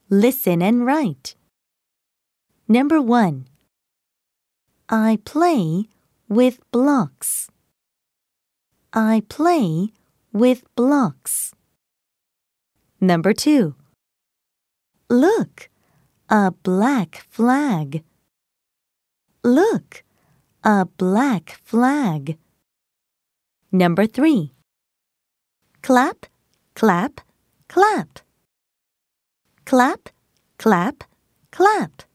Listen and write. Number 1. I play with blocks. I play with blocks. Number 2. Look, a black flag. Look, a black flag. Number 3. Clap, clap, clap. Clap, clap, clap.